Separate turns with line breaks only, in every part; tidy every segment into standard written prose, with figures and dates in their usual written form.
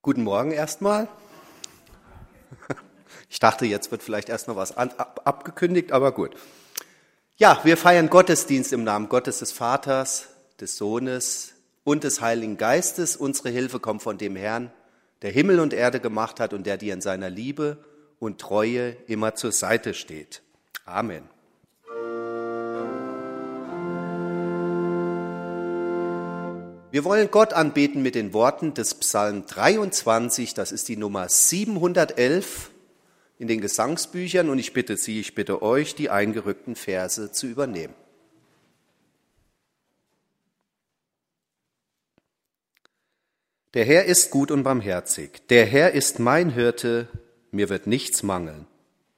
Guten Morgen erstmal. Ich dachte, jetzt wird vielleicht erst noch was abgekündigt, aber gut. Ja, wir feiern Gottesdienst im Namen Gottes des Vaters, des Sohnes und des Heiligen Geistes. Unsere Hilfe kommt von dem Herrn, der Himmel und Erde gemacht hat und der dir in seiner Liebe und Treue immer zur Seite steht. Amen. Wir wollen Gott anbeten mit den Worten des Psalm 23, das ist die Nummer 711 in den Gesangsbüchern und ich bitte euch, die eingerückten Verse zu übernehmen. Der Herr ist gut und barmherzig, der Herr ist mein Hirte, mir wird nichts mangeln.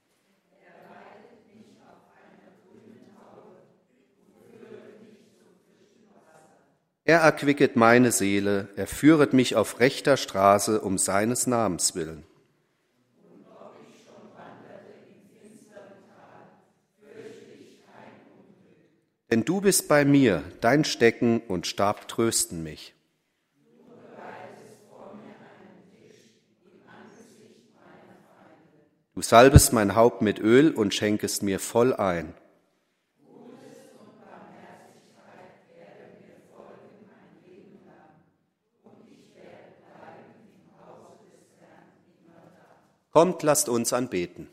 Er erquicket meine Seele, er führet mich auf rechter Straße um seines Namens willen. Und ob ich schon wanderte im finsteren Tal, fürchte ich kein Unglück. Denn du bist bei mir, dein Stecken und Stab trösten mich. Du bereitest vor mir einen Tisch im Angesicht meiner Feinde. Du salbest mein Haupt mit Öl und schenkest mir voll ein. Kommt, lasst uns anbeten.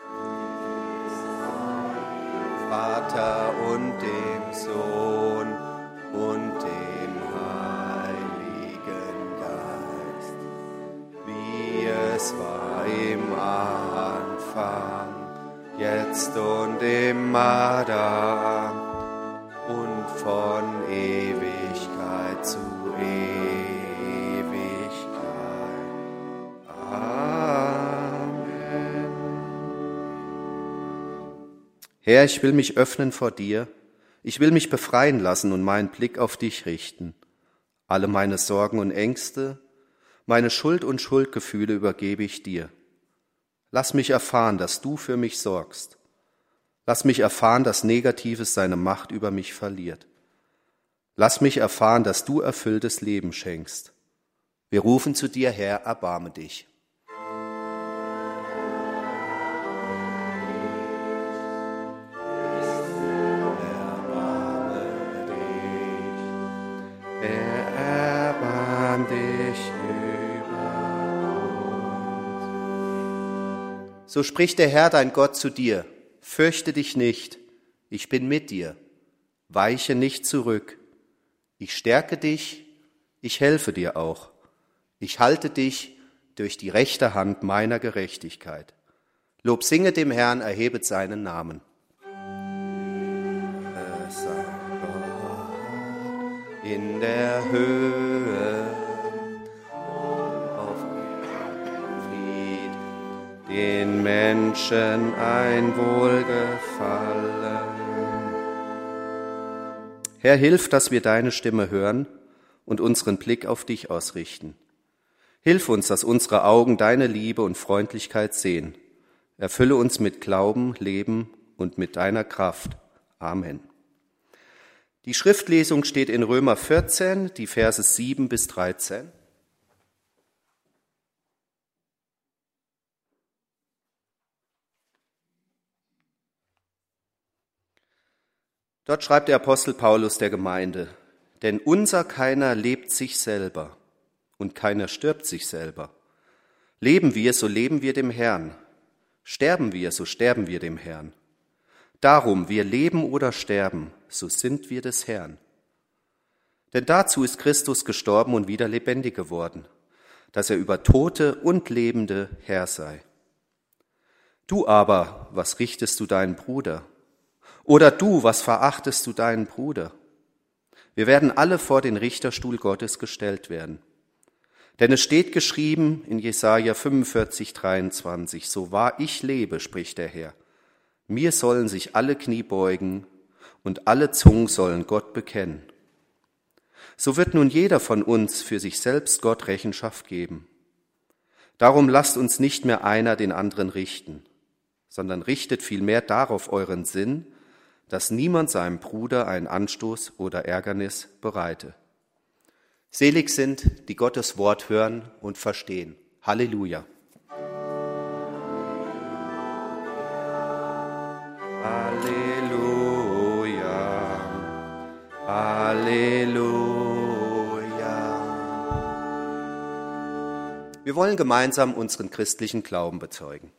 Vater und dem Sohn und dem Heiligen Geist, wie es war im Anfang, jetzt und immer da und von Ewigkeit zu Ewigkeit. Herr, ich will mich öffnen vor dir, ich will mich befreien lassen und meinen Blick auf dich richten. Alle meine Sorgen und Ängste, meine Schuld und Schuldgefühle übergebe ich dir. Lass mich erfahren, dass du für mich sorgst. Lass mich erfahren, dass Negatives seine Macht über mich verliert. Lass mich erfahren, dass du erfülltes Leben schenkst. Wir rufen zu dir, Herr, erbarme dich. So spricht der Herr, dein Gott, zu dir, fürchte dich nicht, ich bin mit dir, weiche nicht zurück, ich stärke dich, ich helfe dir auch, ich halte dich durch die rechte Hand meiner Gerechtigkeit. Lob singe dem Herrn, erhebet seinen Namen. Es sei Gott in der Höhe, den Menschen ein Wohlgefallen. Herr, hilf, dass wir deine Stimme hören und unseren Blick auf dich ausrichten. Hilf uns, dass unsere Augen deine Liebe und Freundlichkeit sehen. Erfülle uns mit Glauben, Leben und mit deiner Kraft. Amen. Die Schriftlesung steht in Römer 14, die Verse 7 bis 13. Dort schreibt der Apostel Paulus der Gemeinde, denn unser keiner lebt sich selber und keiner stirbt sich selber. Leben wir, so leben wir dem Herrn. Sterben wir, so sterben wir dem Herrn. Darum, wir leben oder sterben, so sind wir des Herrn. Denn dazu ist Christus gestorben und wieder lebendig geworden, dass er über Tote und Lebende Herr sei. Du aber, was richtest du deinen Bruder? Oder du, was verachtest du deinen Bruder? Wir werden alle vor den Richterstuhl Gottes gestellt werden. Denn es steht geschrieben in Jesaja 45, 23, so wahr ich lebe, spricht der Herr, mir sollen sich alle Knie beugen und alle Zungen sollen Gott bekennen. So wird nun jeder von uns für sich selbst Gott Rechenschaft geben. Darum lasst uns nicht mehr einer den anderen richten, sondern richtet vielmehr darauf euren Sinn, dass niemand seinem Bruder einen Anstoß oder Ärgernis bereite. Selig sind, die Gottes Wort hören und verstehen. Halleluja. Halleluja. Halleluja. Wir wollen gemeinsam unseren christlichen Glauben bezeugen.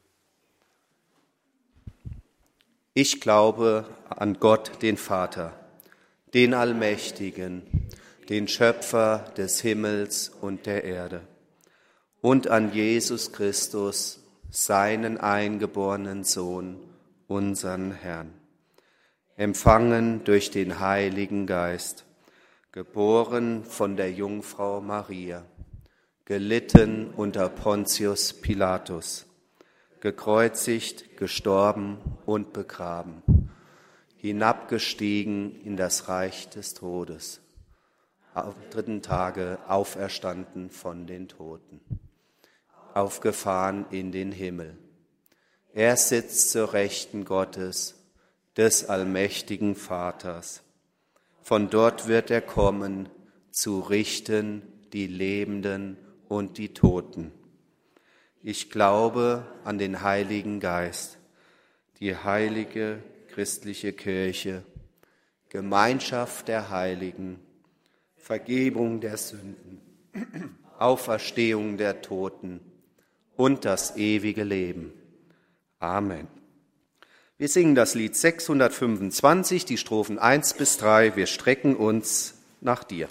Ich glaube an Gott, den Vater, den Allmächtigen, den Schöpfer des Himmels und der Erde, und an Jesus Christus, seinen eingeborenen Sohn, unseren Herrn, empfangen durch den Heiligen Geist, geboren von der Jungfrau Maria, gelitten unter Pontius Pilatus, gekreuzigt, gestorben und begraben, hinabgestiegen in das Reich des Todes, am 3. Tage auferstanden von den Toten, aufgefahren in den Himmel. Er sitzt zur Rechten Gottes, des allmächtigen Vaters. Von dort wird er kommen, zu richten die Lebenden und die Toten. Ich glaube an den Heiligen Geist, die heilige christliche Kirche, Gemeinschaft der Heiligen, Vergebung der Sünden, Auferstehung der Toten und das ewige Leben. Amen. Wir singen das Lied 625, die Strophen 1 bis 3. Wir strecken uns nach dir.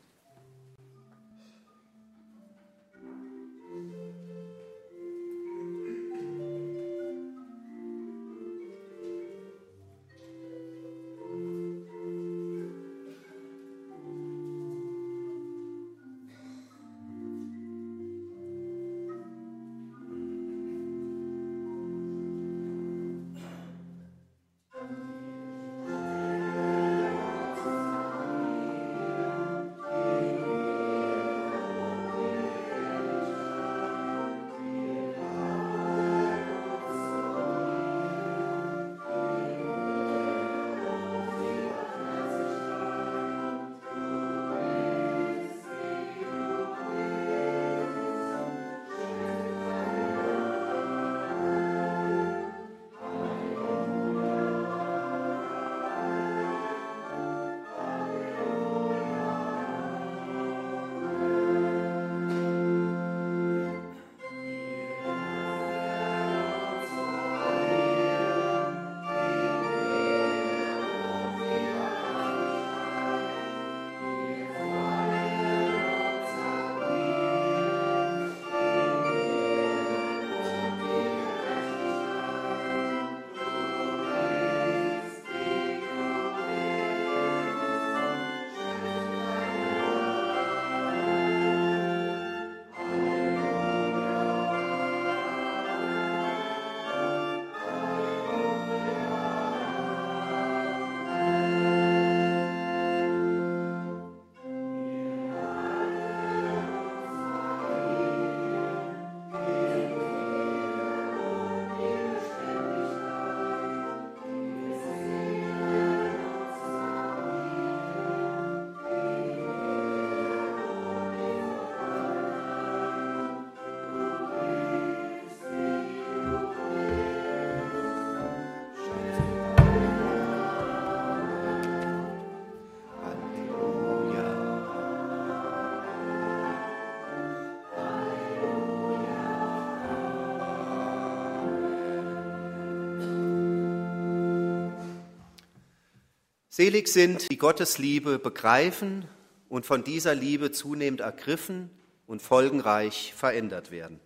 Selig sind, die Gottes Liebe begreifen und von dieser Liebe zunehmend ergriffen und folgenreich verändert werden.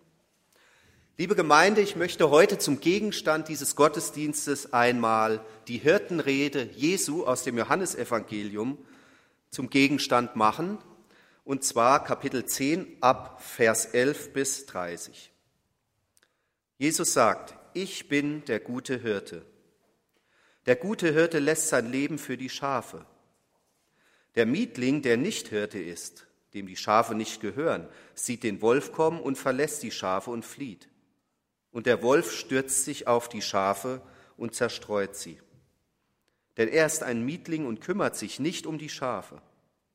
Liebe Gemeinde, ich möchte heute zum Gegenstand dieses Gottesdienstes einmal die Hirtenrede Jesu aus dem Johannesevangelium zum Gegenstand machen, und zwar Kapitel 10 ab Vers 11 bis 30. Jesus sagt: Ich bin der gute Hirte. Der gute Hirte lässt sein Leben für die Schafe. Der Mietling, der nicht Hirte ist, dem die Schafe nicht gehören, sieht den Wolf kommen und verlässt die Schafe und flieht. Und der Wolf stürzt sich auf die Schafe und zerstreut sie. Denn er ist ein Mietling und kümmert sich nicht um die Schafe.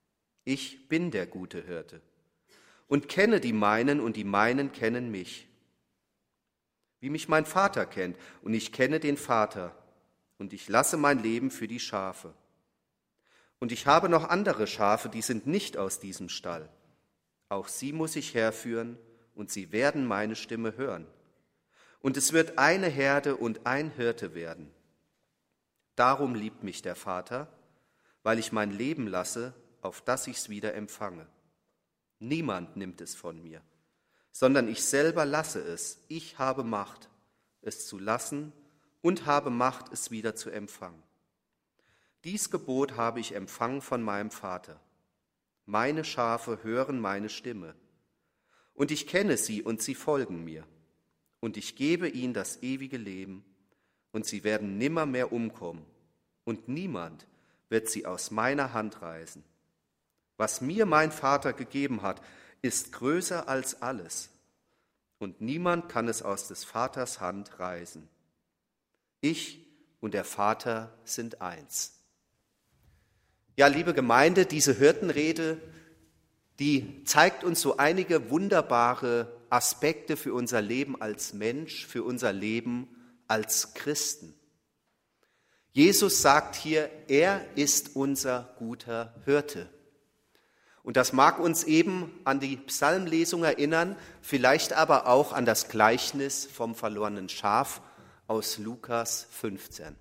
Ich bin der gute Hirte und kenne die meinen und die meinen kennen mich. Wie mich mein Vater kennt und ich kenne den Vater und ich lasse mein Leben für die Schafe. Und ich habe noch andere Schafe, die sind nicht aus diesem Stall. Auch sie muss ich herführen und sie werden meine Stimme hören. Und es wird eine Herde und ein Hirte werden. Darum liebt mich der Vater, weil ich mein Leben lasse, auf das ich's wieder empfange. Niemand nimmt es von mir, sondern ich selber lasse es. Ich habe Macht, es zu lassen und habe Macht, es wieder zu empfangen. Dies Gebot habe ich empfangen von meinem Vater. Meine Schafe hören meine Stimme. Und ich kenne sie und sie folgen mir. Und ich gebe ihnen das ewige Leben. Und sie werden nimmermehr umkommen. Und niemand wird sie aus meiner Hand reißen. Was mir mein Vater gegeben hat, ist größer als alles. Und niemand kann es aus des Vaters Hand reißen. Ich und der Vater sind eins. Ja, liebe Gemeinde, diese Hirtenrede, die zeigt uns so einige wunderbare Aspekte für unser Leben als Mensch, für unser Leben als Christen. Jesus sagt hier, er ist unser guter Hirte. Und das mag uns eben an die Psalmlesung erinnern, vielleicht aber auch an das Gleichnis vom verlorenen Schaf aus Lukas 15.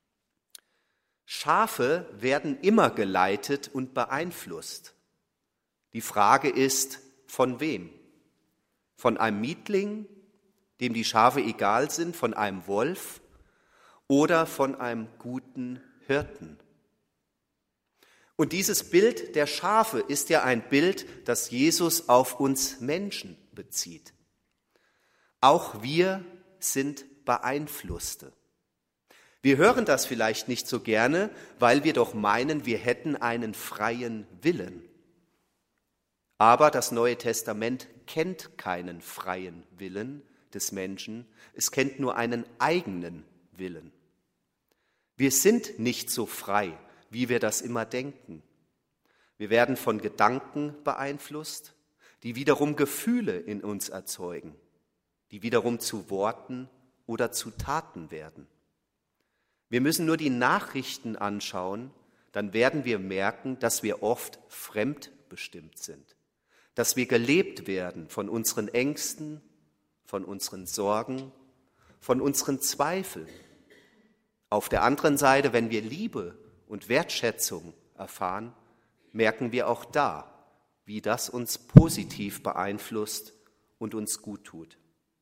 Schafe werden immer geleitet und beeinflusst. Die Frage ist, von wem? Von einem Mietling, dem die Schafe egal sind, von einem Wolf oder von einem guten Hirten? Und dieses Bild der Schafe ist ja ein Bild, das Jesus auf uns Menschen bezieht. Auch wir sind Beeinflusste. Wir hören das vielleicht nicht so gerne, weil wir doch meinen, wir hätten einen freien Willen. Aber das Neue Testament kennt keinen freien Willen des Menschen, es kennt nur einen eigenen Willen. Wir sind nicht so frei, wie wir das immer denken. Wir werden von Gedanken beeinflusst, die wiederum Gefühle in uns erzeugen, die wiederum zu Worten oder zu Taten werden. Wir müssen nur die Nachrichten anschauen, dann werden wir merken, dass wir oft fremdbestimmt sind, dass wir gelebt werden von unseren Ängsten, von unseren Sorgen, von unseren Zweifeln. Auf der anderen Seite, wenn wir Liebe und Wertschätzung erfahren, merken wir auch da, wie das uns positiv beeinflusst und uns gut tut.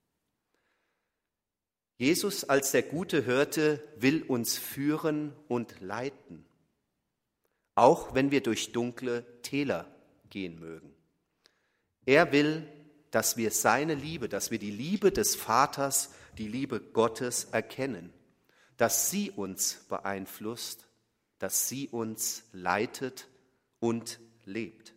Jesus als der gute Hirte will uns führen und leiten, auch wenn wir durch dunkle Täler gehen mögen. Er will, dass wir seine Liebe, dass wir die Liebe des Vaters, die Liebe Gottes erkennen, dass sie uns beeinflusst, dass sie uns leitet und lebt.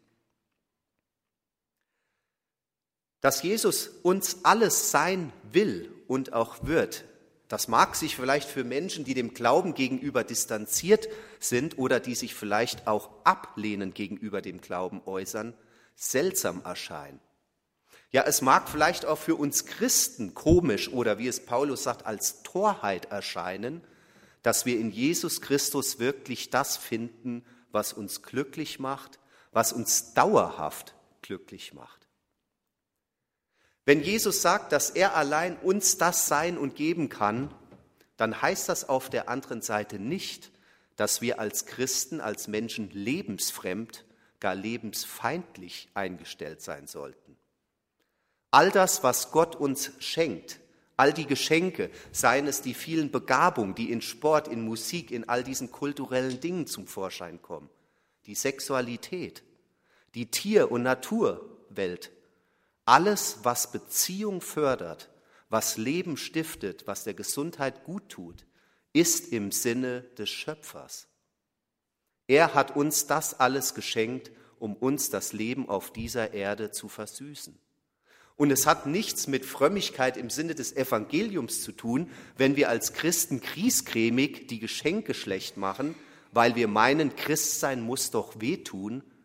Dass Jesus uns alles sein will und auch wird, das mag sich vielleicht für Menschen, die dem Glauben gegenüber distanziert sind oder die sich vielleicht auch ablehnend gegenüber dem Glauben äußern, seltsam erscheinen. Ja, es mag vielleicht auch für uns Christen komisch oder wie es Paulus sagt, als Torheit erscheinen, dass wir in Jesus Christus wirklich das finden, was uns glücklich macht, was uns dauerhaft glücklich macht. Wenn Jesus sagt, dass er allein uns das sein und geben kann, dann heißt das auf der anderen Seite nicht, dass wir als Christen, als Menschen lebensfremd, gar lebensfeindlich eingestellt sein sollten. All das, was Gott uns schenkt, all die Geschenke, seien es die vielen Begabungen, die in Sport, in Musik, in all diesen kulturellen Dingen zum Vorschein kommen, die Sexualität, die Tier- und Naturwelt, alles, was Beziehung fördert, was Leben stiftet, was der Gesundheit gut tut, ist im Sinne des Schöpfers. Er hat uns das alles geschenkt, um uns das Leben auf dieser Erde zu versüßen. Und es hat nichts mit Frömmigkeit im Sinne des Evangeliums zu tun, wenn wir als Christen griesgrämig die Geschenke schlecht machen, weil wir meinen, Christsein muss doch wehtun,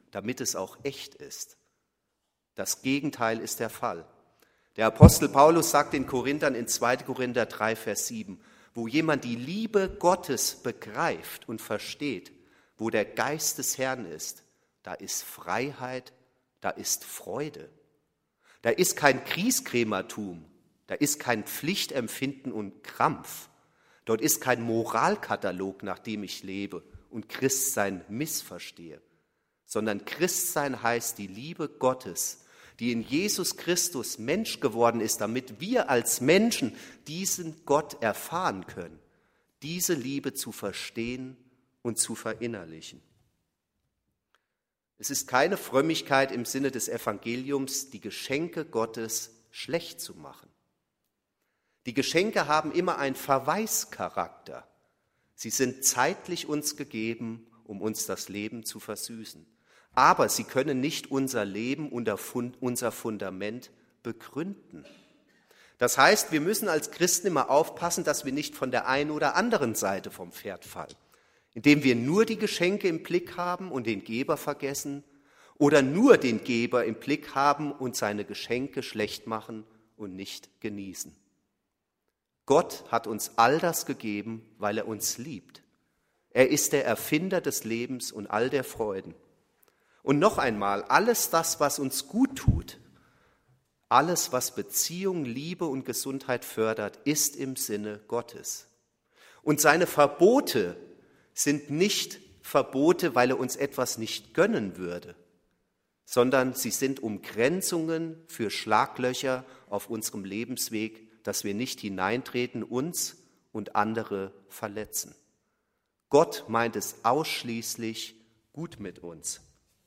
damit es auch echt ist. Das Gegenteil ist der Fall. Der Apostel Paulus sagt den Korinthern in 2. Korinther 3, Vers 7, wo jemand die Liebe Gottes begreift und versteht, wo der Geist des Herrn ist, da ist Freiheit, da ist Freude. Da ist kein Grieskrämertum, da ist kein Pflichtempfinden und Krampf. Dort ist kein Moralkatalog, nach dem ich lebe und Christsein missverstehe, sondern Christsein heißt die Liebe Gottes, die in Jesus Christus Mensch geworden ist, damit wir als Menschen diesen Gott erfahren können, diese Liebe zu verstehen und zu verinnerlichen. Es ist keine Frömmigkeit im Sinne des Evangeliums, die Geschenke Gottes schlecht zu machen. Die Geschenke haben immer einen Verweischarakter. Sie sind zeitlich uns gegeben, um uns das Leben zu versüßen. Aber sie können nicht unser Leben und unser Fundament begründen. Das heißt, wir müssen als Christen immer aufpassen, dass wir nicht von der einen oder anderen Seite vom Pferd fallen, indem wir nur die Geschenke im Blick haben und den Geber vergessen oder nur den Geber im Blick haben und seine Geschenke schlecht machen und nicht genießen. Gott hat uns all das gegeben, weil er uns liebt. Er ist der Erfinder des Lebens und all der Freuden. Und noch einmal, alles das, was uns gut tut, alles, was Beziehung, Liebe und Gesundheit fördert, ist im Sinne Gottes. Und seine Verbote sind nicht Verbote, weil er uns etwas nicht gönnen würde, sondern sie sind Umgrenzungen für Schlaglöcher auf unserem Lebensweg, dass wir nicht hineintreten, uns und andere verletzen. Gott meint es ausschließlich gut mit uns.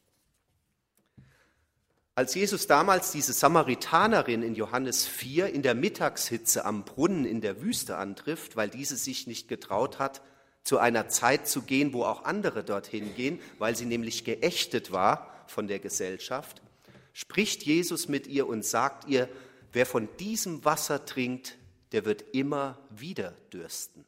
Als Jesus damals diese Samaritanerin in Johannes 4 in der Mittagshitze am Brunnen in der Wüste antrifft, weil diese sich nicht getraut hat, zu einer Zeit zu gehen, wo auch andere dorthin gehen, weil sie nämlich geächtet war von der Gesellschaft, spricht Jesus mit ihr und sagt ihr, wer von diesem Wasser trinkt, der wird immer wieder dürsten.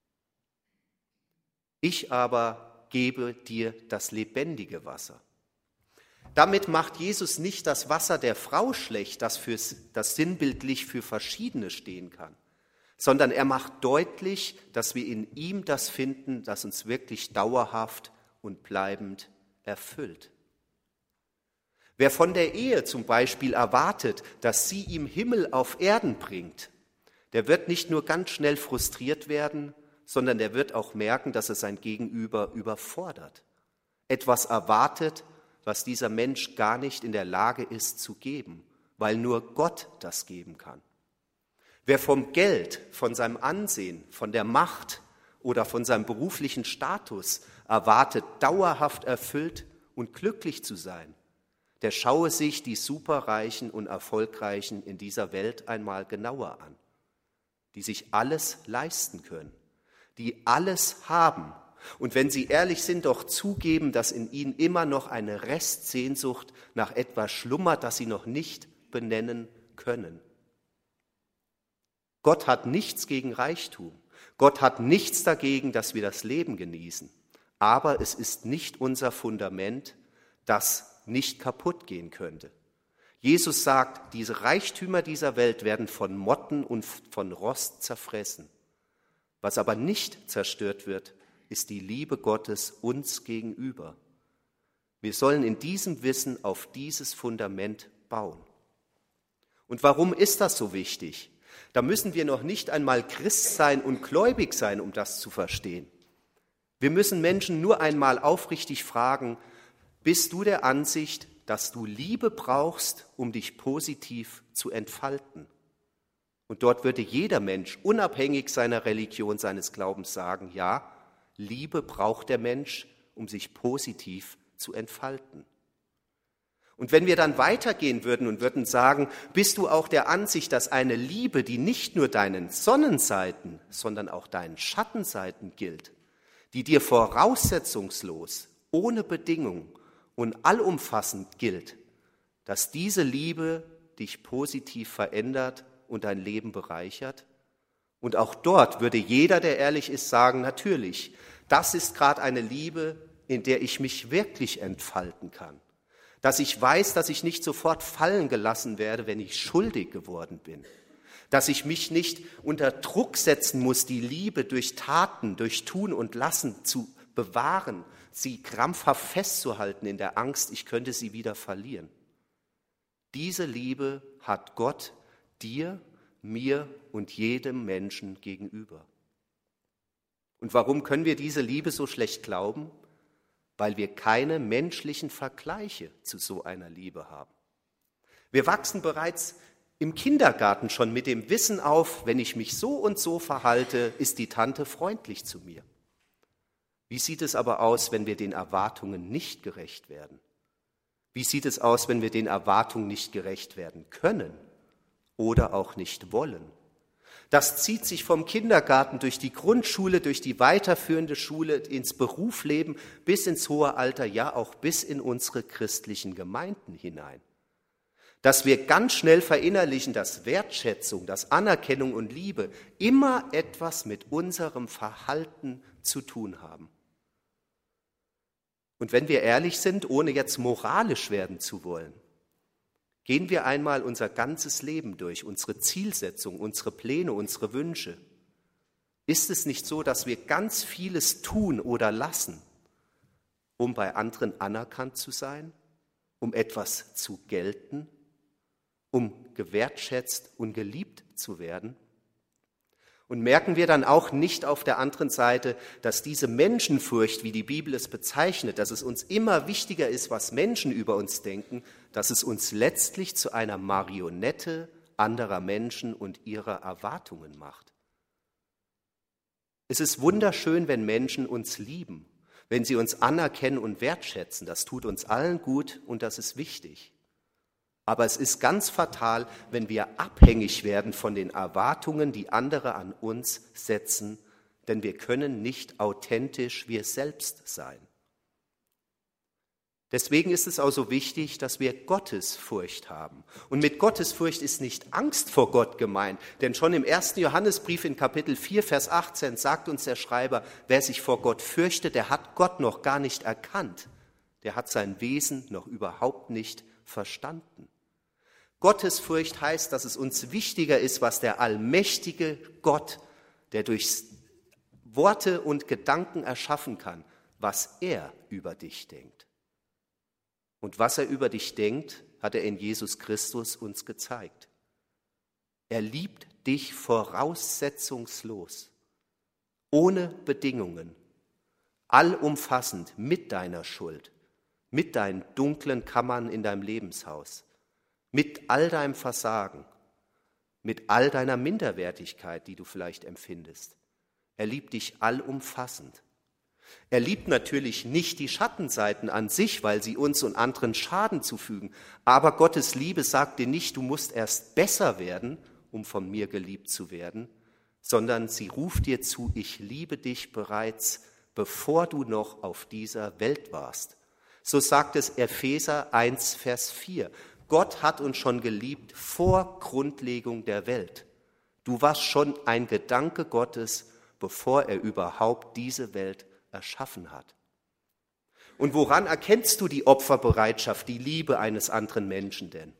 Ich aber gebe dir das lebendige Wasser. Damit macht Jesus nicht das Wasser der Frau schlecht, das sinnbildlich für Verschiedene stehen kann, sondern er macht deutlich, dass wir in ihm das finden, das uns wirklich dauerhaft und bleibend erfüllt. Wer von der Ehe zum Beispiel erwartet, dass sie ihm Himmel auf Erden bringt, der wird nicht nur ganz schnell frustriert werden, sondern der wird auch merken, dass er sein Gegenüber überfordert. Etwas erwartet, was dieser Mensch gar nicht in der Lage ist zu geben, weil nur Gott das geben kann. Wer vom Geld, von seinem Ansehen, von der Macht oder von seinem beruflichen Status erwartet, dauerhaft erfüllt und glücklich zu sein, der schaue sich die Superreichen und Erfolgreichen in dieser Welt einmal genauer an, die sich alles leisten können, die alles haben und wenn sie ehrlich sind, doch zugeben, dass in ihnen immer noch eine Restsehnsucht nach etwas schlummert, das sie noch nicht benennen können. Gott hat nichts gegen Reichtum. Gott hat nichts dagegen, dass wir das Leben genießen. Aber es ist nicht unser Fundament, das nicht kaputt gehen könnte. Jesus sagt, diese Reichtümer dieser Welt werden von Motten und von Rost zerfressen. Was aber nicht zerstört wird, ist die Liebe Gottes uns gegenüber. Wir sollen in diesem Wissen auf dieses Fundament bauen. Und warum ist das so wichtig? Da müssen wir noch nicht einmal Christ sein und gläubig sein, um das zu verstehen. Wir müssen Menschen nur einmal aufrichtig fragen, bist du der Ansicht, dass du Liebe brauchst, um dich positiv zu entfalten? Und dort würde jeder Mensch, unabhängig seiner Religion, seines Glaubens sagen, ja, Liebe braucht der Mensch, um sich positiv zu entfalten. Und wenn wir dann weitergehen würden und würden sagen, bist du auch der Ansicht, dass eine Liebe, die nicht nur deinen Sonnenseiten, sondern auch deinen Schattenseiten gilt, die dir voraussetzungslos, ohne Bedingung und allumfassend gilt, dass diese Liebe dich positiv verändert und dein Leben bereichert? Und auch dort würde jeder, der ehrlich ist, sagen, natürlich, das ist gerade eine Liebe, in der ich mich wirklich entfalten kann, Dass ich weiß, dass ich nicht sofort fallen gelassen werde, wenn ich schuldig geworden bin. Dass ich mich nicht unter Druck setzen muss, die Liebe durch Taten, durch Tun und Lassen zu bewahren, sie krampfhaft festzuhalten in der Angst, ich könnte sie wieder verlieren. Diese Liebe hat Gott dir, mir und jedem Menschen gegenüber. Und warum können wir diese Liebe so schlecht glauben? Weil wir keine menschlichen Vergleiche zu so einer Liebe haben. Wir wachsen bereits im Kindergarten schon mit dem Wissen auf, wenn ich mich so und so verhalte, ist die Tante freundlich zu mir. Wie sieht es aber aus, wenn wir den Erwartungen nicht gerecht werden? Wie sieht es aus, wenn wir den Erwartungen nicht gerecht werden können oder auch nicht wollen? Das zieht sich vom Kindergarten durch die Grundschule, durch die weiterführende Schule, ins Berufsleben, bis ins hohe Alter, ja auch bis in unsere christlichen Gemeinden hinein. Dass wir ganz schnell verinnerlichen, dass Wertschätzung, dass Anerkennung und Liebe immer etwas mit unserem Verhalten zu tun haben. Und wenn wir ehrlich sind, ohne jetzt moralisch werden zu wollen, gehen wir einmal unser ganzes Leben durch, unsere Zielsetzung, unsere Pläne, unsere Wünsche. Ist es nicht so, dass wir ganz vieles tun oder lassen, um bei anderen anerkannt zu sein, um etwas zu gelten, um gewertschätzt und geliebt zu werden? Und merken wir dann auch nicht auf der anderen Seite, dass diese Menschenfurcht, wie die Bibel es bezeichnet, dass es uns immer wichtiger ist, was Menschen über uns denken, dass es uns letztlich zu einer Marionette anderer Menschen und ihrer Erwartungen macht? Es ist wunderschön, wenn Menschen uns lieben, wenn sie uns anerkennen und wertschätzen. Das tut uns allen gut und das ist wichtig. Aber es ist ganz fatal, wenn wir abhängig werden von den Erwartungen, die andere an uns setzen, denn wir können nicht authentisch wir selbst sein. Deswegen ist es auch so wichtig, dass wir Gottesfurcht haben. Und mit Gottesfurcht ist nicht Angst vor Gott gemeint, denn schon im 1. Johannesbrief in Kapitel 4, Vers 18 sagt uns der Schreiber, wer sich vor Gott fürchtet, der hat Gott noch gar nicht erkannt. Der hat sein Wesen noch überhaupt nicht verstanden. Gottesfurcht heißt, dass es uns wichtiger ist, was der allmächtige Gott, der durch Worte und Gedanken erschaffen kann, was er über dich denkt. Und was er über dich denkt, hat er in Jesus Christus uns gezeigt. Er liebt dich voraussetzungslos, ohne Bedingungen, allumfassend mit deiner Schuld, mit deinen dunklen Kammern in deinem Lebenshaus, mit all deinem Versagen, mit all deiner Minderwertigkeit, die du vielleicht empfindest. Er liebt dich allumfassend. Er liebt natürlich nicht die Schattenseiten an sich, weil sie uns und anderen Schaden zufügen. Aber Gottes Liebe sagt dir nicht, du musst erst besser werden, um von mir geliebt zu werden, sondern sie ruft dir zu, ich liebe dich bereits, bevor du noch auf dieser Welt warst. So sagt es Epheser 1, Vers 4. Gott hat uns schon geliebt vor Grundlegung der Welt. Du warst schon ein Gedanke Gottes, bevor er überhaupt diese Welt erschaffen hat. Und woran erkennst du die Opferbereitschaft, die Liebe eines anderen Menschen denn?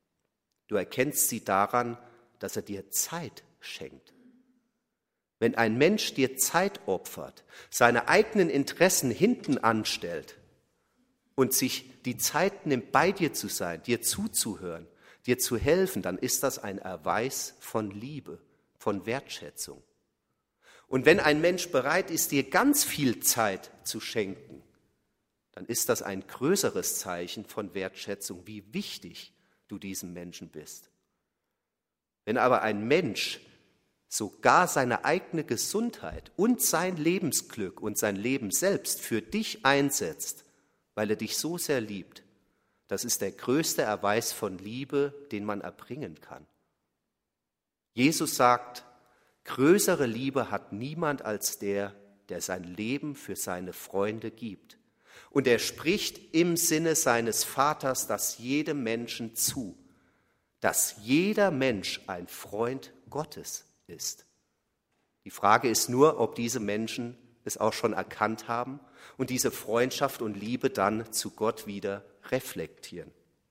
Du erkennst sie daran, dass er dir Zeit schenkt. Wenn ein Mensch dir Zeit opfert, seine eigenen Interessen hinten anstellt und sich die Zeit nimmt, bei dir zu sein, dir zuzuhören, dir zu helfen, dann ist das ein Erweis von Liebe, von Wertschätzung. Und wenn ein Mensch bereit ist, dir ganz viel Zeit zu schenken, dann ist das ein größeres Zeichen von Wertschätzung, wie wichtig du diesem Menschen bist. Wenn aber ein Mensch sogar seine eigene Gesundheit und sein Lebensglück und sein Leben selbst für dich einsetzt, weil er dich so sehr liebt, das ist der größte Erweis von Liebe, den man erbringen kann. Jesus sagt, größere Liebe hat niemand als der, der sein Leben für seine Freunde gibt. Und er spricht im Sinne seines Vaters das jedem Menschen zu, dass jeder Mensch ein Freund Gottes ist. Die Frage ist nur, ob diese Menschen es auch schon erkannt haben und diese Freundschaft und Liebe dann zu Gott wieder reflektieren.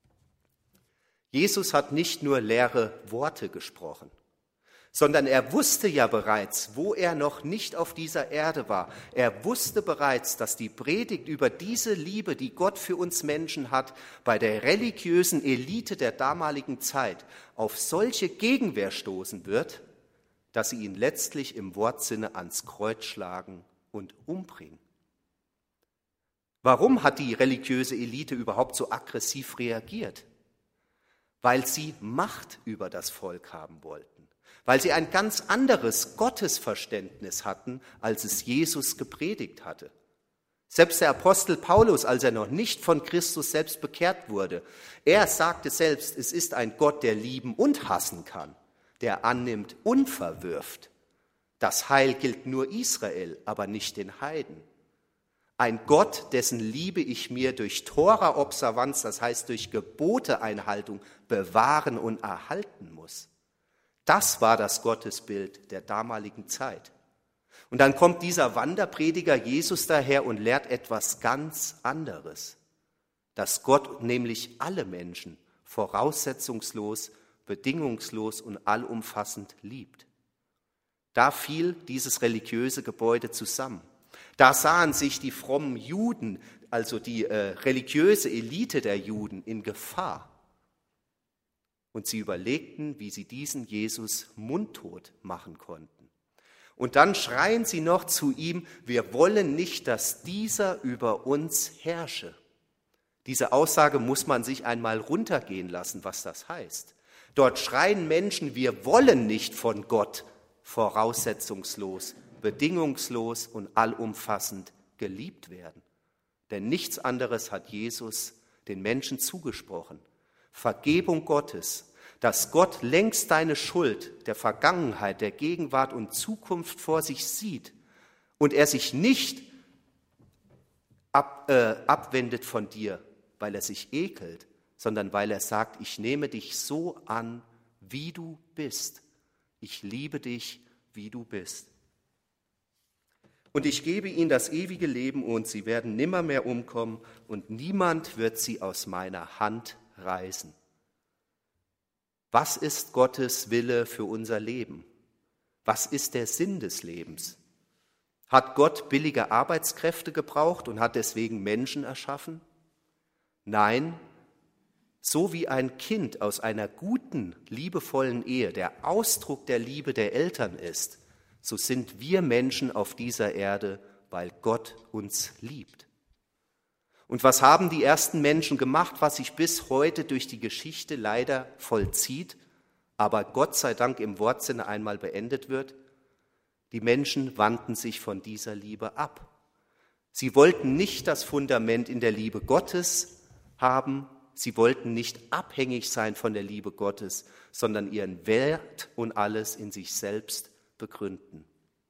Jesus hat nicht nur leere Worte gesprochen, sondern er wusste ja bereits, wo er noch nicht auf dieser Erde war. Er wusste bereits, dass die Predigt über diese Liebe, die Gott für uns Menschen hat, bei der religiösen Elite der damaligen Zeit auf solche Gegenwehr stoßen wird, dass sie ihn letztlich im Wortsinne ans Kreuz schlagen und umbringen. Warum hat die religiöse Elite überhaupt so aggressiv reagiert? Weil sie Macht über das Volk haben wollten, weil sie ein ganz anderes Gottesverständnis hatten, als es Jesus gepredigt hatte. Selbst der Apostel Paulus, als er noch nicht von Christus selbst bekehrt wurde, er sagte selbst, es ist ein Gott, der lieben und hassen kann, der annimmt und verwirft. Das Heil gilt nur Israel, aber nicht den Heiden. Ein Gott, dessen Liebe ich mir durch Tora-Observanz, das heißt durch Geboteeinhaltung, bewahren und erhalten muss. Das war das Gottesbild der damaligen Zeit. Und dann kommt dieser Wanderprediger Jesus daher und lehrt etwas ganz anderes. Dass Gott nämlich alle Menschen voraussetzungslos, bedingungslos und allumfassend liebt. Da fiel dieses religiöse Gebäude zusammen. Da sahen sich die frommen Juden, also die religiöse Elite der Juden, in Gefahr. Und sie überlegten, wie sie diesen Jesus mundtot machen konnten. Und dann schreien sie noch zu ihm, wir wollen nicht, dass dieser über uns herrsche. Diese Aussage muss man sich einmal runtergehen lassen, was das heißt. Dort schreien Menschen, wir wollen nicht von Gott voraussetzungslos, bedingungslos und allumfassend geliebt werden. Denn nichts anderes hat Jesus den Menschen zugesprochen. Vergebung Gottes, dass Gott längst deine Schuld der Vergangenheit, der Gegenwart und Zukunft vor sich sieht und er sich nicht abwendet von dir, weil er sich ekelt, sondern weil er sagt, ich nehme dich so an, wie du bist. Ich liebe dich, wie du bist. Und ich gebe ihnen das ewige Leben und sie werden nimmermehr umkommen und niemand wird sie aus meiner Hand reißen. Was ist Gottes Wille für unser Leben? Was ist der Sinn des Lebens? Hat Gott billige Arbeitskräfte gebraucht und hat deswegen Menschen erschaffen? Nein, so wie ein Kind aus einer guten, liebevollen Ehe der Ausdruck der Liebe der Eltern ist, so sind wir Menschen auf dieser Erde, weil Gott uns liebt. Und was haben die ersten Menschen gemacht, was sich bis heute durch die Geschichte leider vollzieht, aber Gott sei Dank im Wortsinne einmal beendet wird? Die Menschen wandten sich von dieser Liebe ab. Sie wollten nicht das Fundament in der Liebe Gottes haben, sie wollten nicht abhängig sein von der Liebe Gottes, sondern ihren Wert und alles in sich selbst begründen.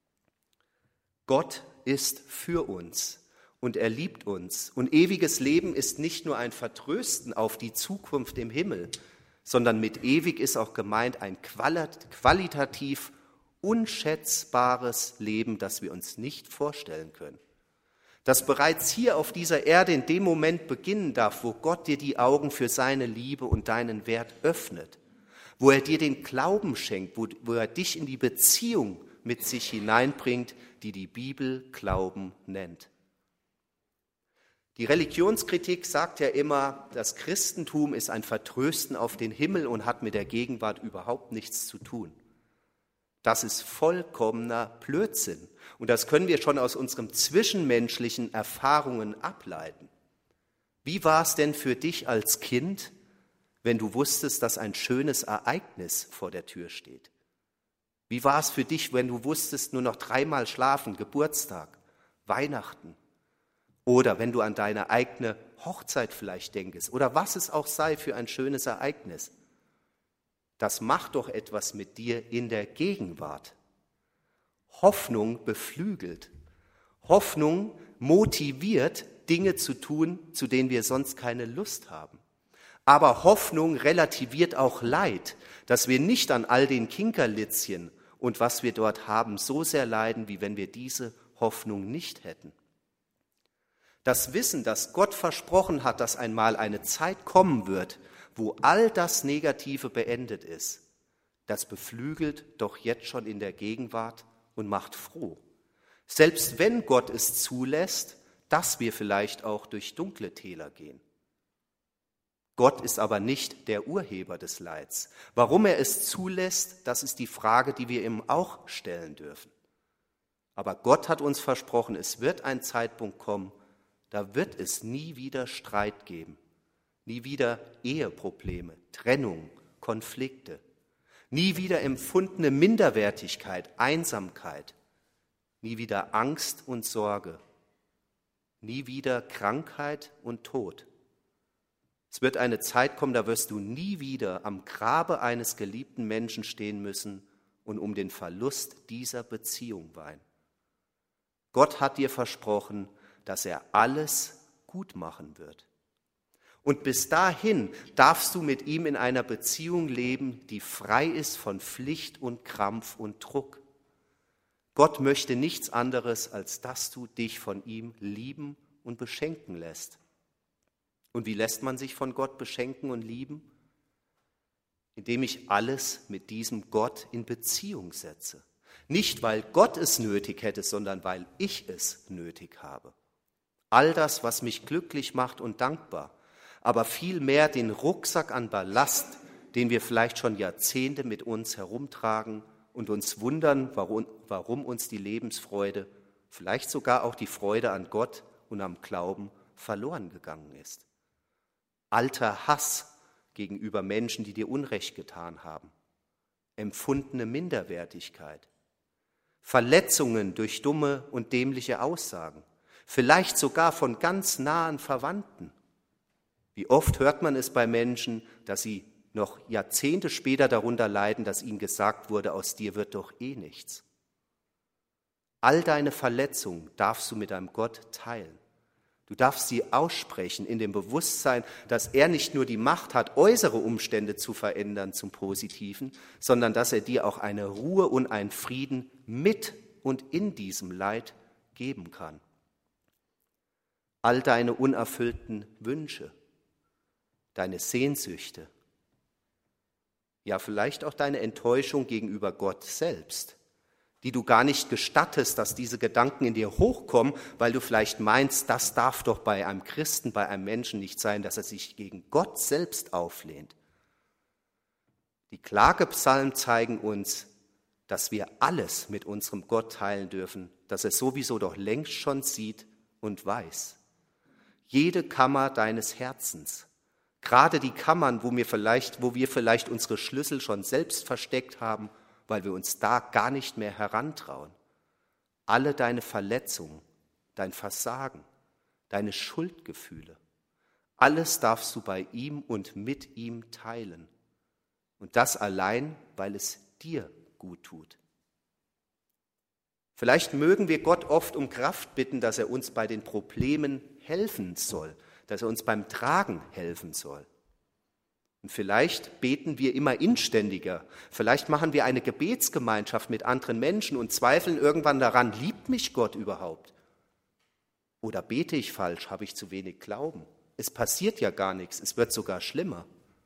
Gott ist für uns und er liebt uns. Und ewiges Leben ist nicht nur ein Vertrösten auf die Zukunft im Himmel, sondern mit ewig ist auch gemeint ein qualitativ unschätzbares Leben, das wir uns nicht vorstellen können. Das bereits hier auf dieser Erde in dem Moment beginnen darf, wo Gott dir die Augen für seine Liebe und deinen Wert öffnet, wo er dir den Glauben schenkt, wo er dich in die Beziehung mit sich hineinbringt, die die Bibel Glauben nennt. Die Religionskritik sagt ja immer, das Christentum ist ein Vertrösten auf den Himmel und hat mit der Gegenwart überhaupt nichts zu tun. Das ist vollkommener Blödsinn. Und das können wir schon aus unseren zwischenmenschlichen Erfahrungen ableiten. Wie war es denn für dich als Kind, wenn du wusstest, dass ein schönes Ereignis vor der Tür steht? Wie war es für dich, wenn du wusstest, nur noch 3-mal schlafen, Geburtstag, Weihnachten? Oder wenn du an deine eigene Hochzeit vielleicht denkst oder was es auch sei für ein schönes Ereignis. Das macht doch etwas mit dir in der Gegenwart. Hoffnung beflügelt. Hoffnung motiviert, Dinge zu tun, zu denen wir sonst keine Lust haben. Aber Hoffnung relativiert auch Leid, dass wir nicht an all den Kinkerlitzchen und was wir dort haben, so sehr leiden, wie wenn wir diese Hoffnung nicht hätten. Das Wissen, dass Gott versprochen hat, dass einmal eine Zeit kommen wird, wo all das Negative beendet ist, das beflügelt doch jetzt schon in der Gegenwart und macht froh. Selbst wenn Gott es zulässt, dass wir vielleicht auch durch dunkle Täler gehen. Gott ist aber nicht der Urheber des Leids. Warum er es zulässt, das ist die Frage, die wir ihm auch stellen dürfen. Aber Gott hat uns versprochen, es wird ein Zeitpunkt kommen, da wird es nie wieder Streit geben, nie wieder Eheprobleme, Trennung, Konflikte, nie wieder empfundene Minderwertigkeit, Einsamkeit, nie wieder Angst und Sorge, nie wieder Krankheit und Tod. Es wird eine Zeit kommen, da wirst du nie wieder am Grabe eines geliebten Menschen stehen müssen und um den Verlust dieser Beziehung weinen. Gott hat dir versprochen, dass er alles gut machen wird. Und bis dahin darfst du mit ihm in einer Beziehung leben, die frei ist von Pflicht und Krampf und Druck. Gott möchte nichts anderes, als dass du dich von ihm lieben und beschenken lässt. Und wie lässt man sich von Gott beschenken und lieben? Indem ich alles mit diesem Gott in Beziehung setze. Nicht, weil Gott es nötig hätte, sondern weil ich es nötig habe. All das, was mich glücklich macht und dankbar, aber vielmehr den Rucksack an Ballast, den wir vielleicht schon Jahrzehnte mit uns herumtragen und uns wundern, warum uns die Lebensfreude, vielleicht sogar auch die Freude an Gott und am Glauben verloren gegangen ist. Alter Hass gegenüber Menschen, die dir Unrecht getan haben, empfundene Minderwertigkeit, Verletzungen durch dumme und dämliche Aussagen, vielleicht sogar von ganz nahen Verwandten. Wie oft hört man es bei Menschen, dass sie noch Jahrzehnte später darunter leiden, dass ihnen gesagt wurde, aus dir wird doch eh nichts. All deine Verletzungen darfst du mit deinem Gott teilen. Du darfst sie aussprechen in dem Bewusstsein, dass er nicht nur die Macht hat, äußere Umstände zu verändern zum Positiven, sondern dass er dir auch eine Ruhe und einen Frieden mit und in diesem Leid geben kann. All deine unerfüllten Wünsche, deine Sehnsüchte, ja vielleicht auch deine Enttäuschung gegenüber Gott selbst, die du gar nicht gestattest, dass diese Gedanken in dir hochkommen, weil du vielleicht meinst, das darf doch bei einem Christen, bei einem Menschen nicht sein, dass er sich gegen Gott selbst auflehnt. Die Klagepsalmen zeigen uns, dass wir alles mit unserem Gott teilen dürfen, dass er sowieso doch längst schon sieht und weiß. Jede Kammer deines Herzens, gerade die Kammern, wo wir vielleicht unsere Schlüssel schon selbst versteckt haben, weil wir uns da gar nicht mehr herantrauen. Alle deine Verletzungen, dein Versagen, deine Schuldgefühle, alles darfst du bei ihm und mit ihm teilen. Und das allein, weil es dir gut tut. Vielleicht mögen wir Gott oft um Kraft bitten, dass er uns bei den Problemen helfen soll, dass er uns beim Tragen helfen soll. Und vielleicht beten wir immer inständiger. Vielleicht machen wir eine Gebetsgemeinschaft mit anderen Menschen und zweifeln irgendwann daran, liebt mich Gott überhaupt? Oder bete ich falsch, habe ich zu wenig Glauben? Es passiert ja gar nichts, es wird sogar schlimmer.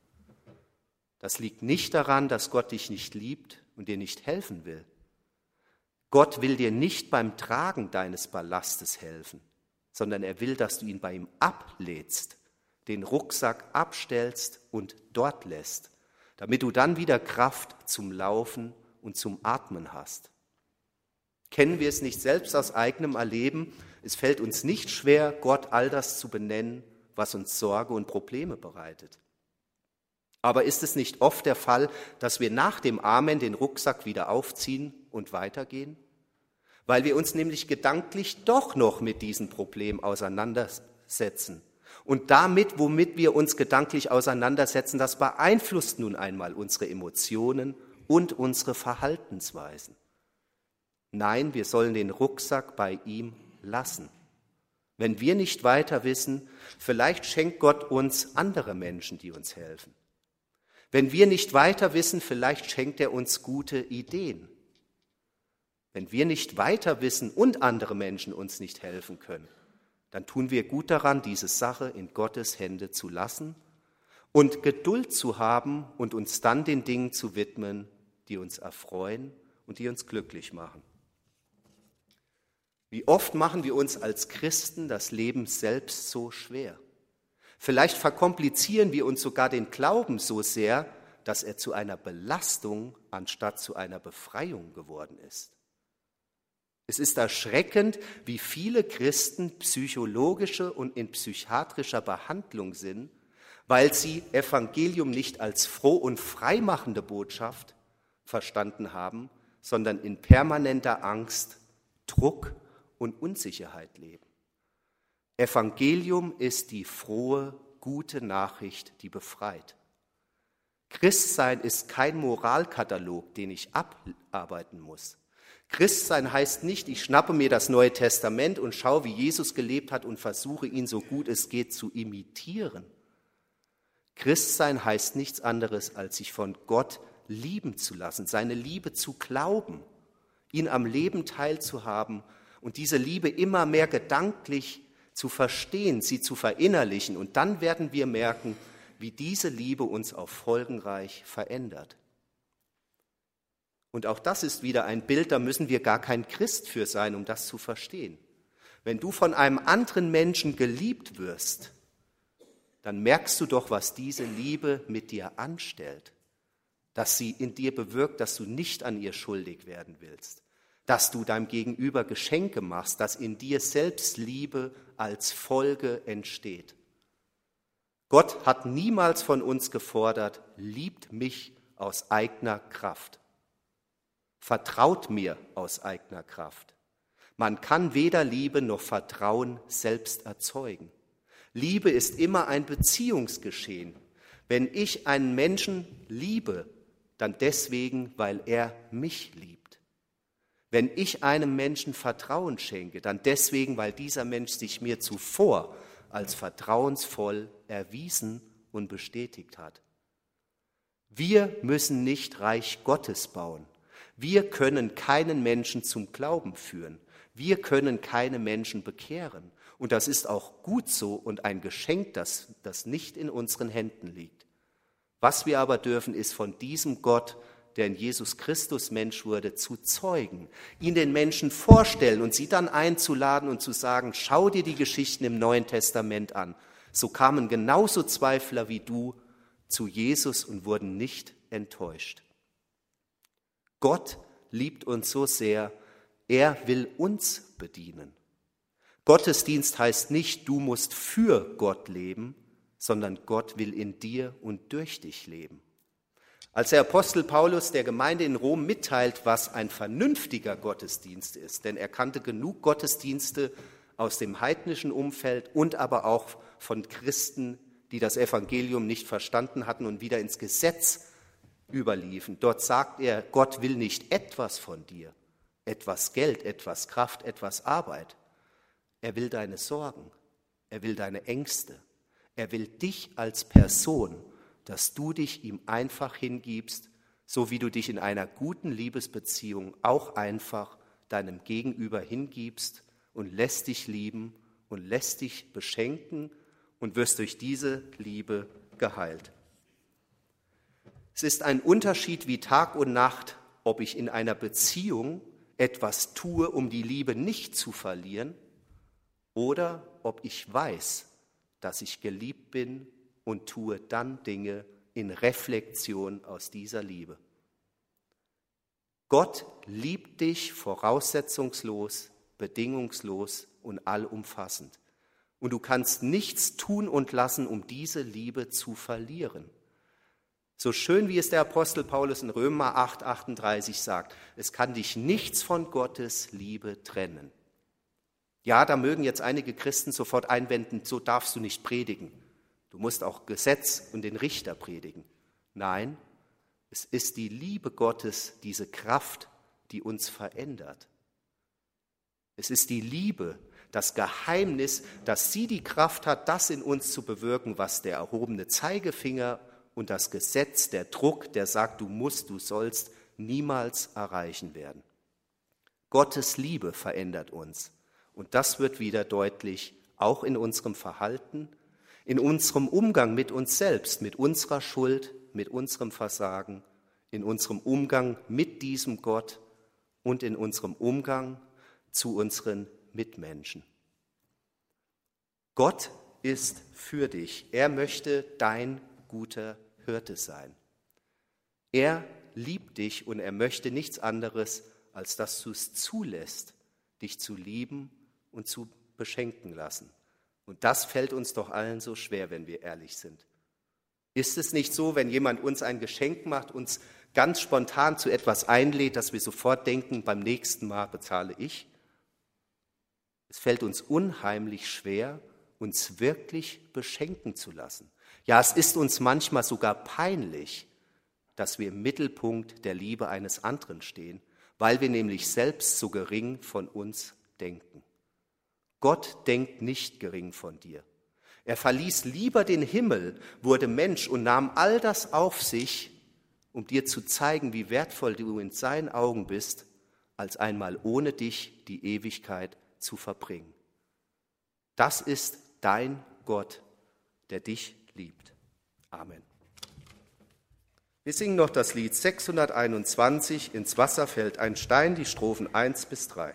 Das liegt nicht daran, dass Gott dich nicht liebt und dir nicht helfen will. Gott will dir nicht beim Tragen deines Ballastes helfen, sondern er will, dass du ihn bei ihm ablädst, den Rucksack abstellst und dort lässt, damit du dann wieder Kraft zum Laufen und zum Atmen hast. Kennen wir es nicht selbst aus eigenem Erleben? Es fällt uns nicht schwer, Gott all das zu benennen, was uns Sorge und Probleme bereitet. Aber ist es nicht oft der Fall, dass wir nach dem Amen den Rucksack wieder aufziehen und weitergehen? Weil wir uns nämlich gedanklich doch noch mit diesem Problem auseinandersetzen. Und damit, womit wir uns gedanklich auseinandersetzen, das beeinflusst nun einmal unsere Emotionen und unsere Verhaltensweisen. Nein, wir sollen den Rucksack bei ihm lassen. Wenn wir nicht weiter wissen, vielleicht schenkt Gott uns andere Menschen, die uns helfen. Wenn wir nicht weiter wissen, vielleicht schenkt er uns gute Ideen. Wenn wir nicht weiter wissen und andere Menschen uns nicht helfen können, dann tun wir gut daran, diese Sache in Gottes Hände zu lassen und Geduld zu haben und uns dann den Dingen zu widmen, die uns erfreuen und die uns glücklich machen. Wie oft machen wir uns als Christen das Leben selbst so schwer? Vielleicht verkomplizieren wir uns sogar den Glauben so sehr, dass er zu einer Belastung anstatt zu einer Befreiung geworden ist. Es ist erschreckend, wie viele Christen psychologische und in psychiatrischer Behandlung sind, weil sie Evangelium nicht als froh und freimachende Botschaft verstanden haben, sondern in permanenter Angst, Druck und Unsicherheit leben. Evangelium ist die frohe, gute Nachricht, die befreit. Christsein ist kein Moralkatalog, den ich abarbeiten muss. Christsein heißt nicht, ich schnappe mir das Neue Testament und schaue, wie Jesus gelebt hat und versuche, ihn so gut es geht zu imitieren. Christsein heißt nichts anderes, als sich von Gott lieben zu lassen, seine Liebe zu glauben, ihn am Leben teilzuhaben und diese Liebe immer mehr gedanklich zu verstehen, sie zu verinnerlichen. Und dann werden wir merken, wie diese Liebe uns auch folgenreich verändert. Und auch das ist wieder ein Bild, da müssen wir gar kein Christ für sein, um das zu verstehen. Wenn du von einem anderen Menschen geliebt wirst, dann merkst du doch, was diese Liebe mit dir anstellt. Dass sie in dir bewirkt, dass du nicht an ihr schuldig werden willst. Dass du deinem Gegenüber Geschenke machst, dass in dir Selbstliebe als Folge entsteht. Gott hat niemals von uns gefordert, liebt mich aus eigener Kraft. Vertraut mir aus eigener Kraft. Man kann weder Liebe noch Vertrauen selbst erzeugen. Liebe ist immer ein Beziehungsgeschehen. Wenn ich einen Menschen liebe, dann deswegen, weil er mich liebt. Wenn ich einem Menschen Vertrauen schenke, dann deswegen, weil dieser Mensch sich mir zuvor als vertrauensvoll erwiesen und bestätigt hat. Wir müssen nicht Reich Gottes bauen. Wir können keinen Menschen zum Glauben führen. Wir können keine Menschen bekehren. Und das ist auch gut so und ein Geschenk, das nicht in unseren Händen liegt. Was wir aber dürfen, ist von diesem Gott, der in Jesus Christus Mensch wurde, zu zeugen, ihn den Menschen vorstellen und sie dann einzuladen und zu sagen, schau dir die Geschichten im Neuen Testament an. So kamen genauso Zweifler wie du zu Jesus und wurden nicht enttäuscht. Gott liebt uns so sehr, er will uns bedienen. Gottesdienst heißt nicht, du musst für Gott leben, sondern Gott will in dir und durch dich leben. Als der Apostel Paulus der Gemeinde in Rom mitteilt, was ein vernünftiger Gottesdienst ist, denn er kannte genug Gottesdienste aus dem heidnischen Umfeld und aber auch von Christen, die das Evangelium nicht verstanden hatten und wieder ins Gesetz überliefen. Dort sagt er, Gott will nicht etwas von dir, etwas Geld, etwas Kraft, etwas Arbeit. Er will deine Sorgen, er will deine Ängste, er will dich als Person, dass du dich ihm einfach hingibst, so wie du dich in einer guten Liebesbeziehung auch einfach deinem Gegenüber hingibst und lässt dich lieben und lässt dich beschenken und wirst durch diese Liebe geheilt. Es ist ein Unterschied wie Tag und Nacht, ob ich in einer Beziehung etwas tue, um die Liebe nicht zu verlieren, oder ob ich weiß, dass ich geliebt bin und tue dann Dinge in Reflexion aus dieser Liebe. Gott liebt dich voraussetzungslos, bedingungslos und allumfassend. Und du kannst nichts tun und lassen, um diese Liebe zu verlieren. So schön wie es der Apostel Paulus in Römer 8,38 sagt, es kann dich nichts von Gottes Liebe trennen. Ja, da mögen jetzt einige Christen sofort einwenden, so darfst du nicht predigen. Du musst auch Gesetz und den Richter predigen. Nein, es ist die Liebe Gottes, diese Kraft, die uns verändert. Es ist die Liebe, das Geheimnis, dass sie die Kraft hat, das in uns zu bewirken, was der erhobene Zeigefinger und das Gesetz, der Druck, der sagt, du musst, du sollst, niemals erreichen werden. Gottes Liebe verändert uns. Und das wird wieder deutlich auch in unserem Verhalten, in unserem Umgang mit uns selbst, mit unserer Schuld, mit unserem Versagen, in unserem Umgang mit diesem Gott und in unserem Umgang zu unseren Mitmenschen. Gott ist für dich. Er möchte dein guter Hirte sein. Er liebt dich und er möchte nichts anderes, als dass du es zulässt, dich zu lieben und zu beschenken lassen. Und das fällt uns doch allen so schwer, wenn wir ehrlich sind. Ist es nicht so, wenn jemand uns ein Geschenk macht, uns ganz spontan zu etwas einlädt, dass wir sofort denken, beim nächsten Mal bezahle ich? Es fällt uns unheimlich schwer, uns wirklich beschenken zu lassen. Ja, es ist uns manchmal sogar peinlich, dass wir im Mittelpunkt der Liebe eines anderen stehen, weil wir nämlich selbst so gering von uns denken. Gott denkt nicht gering von dir. Er verließ lieber den Himmel, wurde Mensch und nahm all das auf sich, um dir zu zeigen, wie wertvoll du in seinen Augen bist, als einmal ohne dich die Ewigkeit zu verbringen. Das ist dein Gott, der dich liebt. Amen. Wir singen noch das Lied 621, Ins Wasser fällt ein Stein, die Strophen 1 bis 3.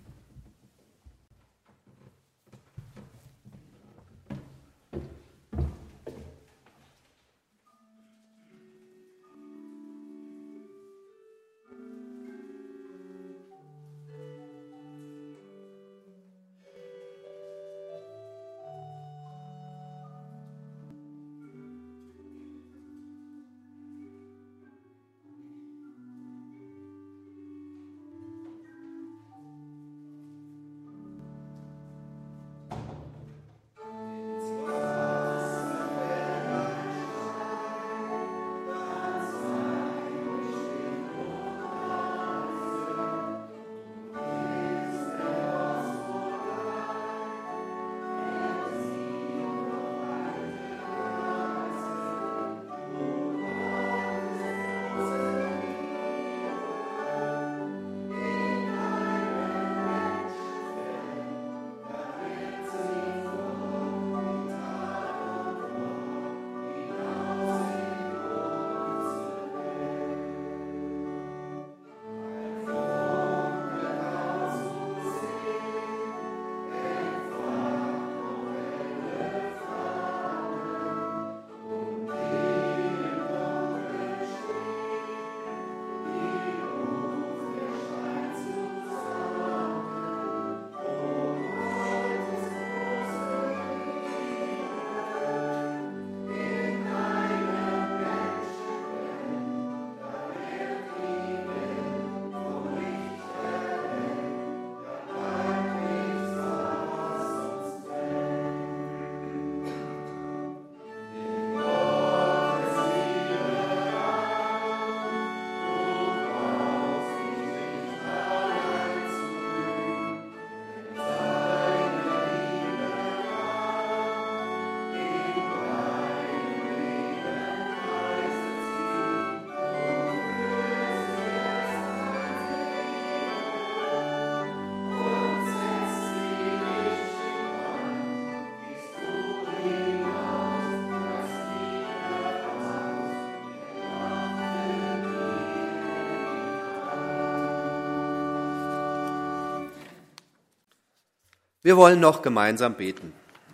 Wir wollen noch gemeinsam beten.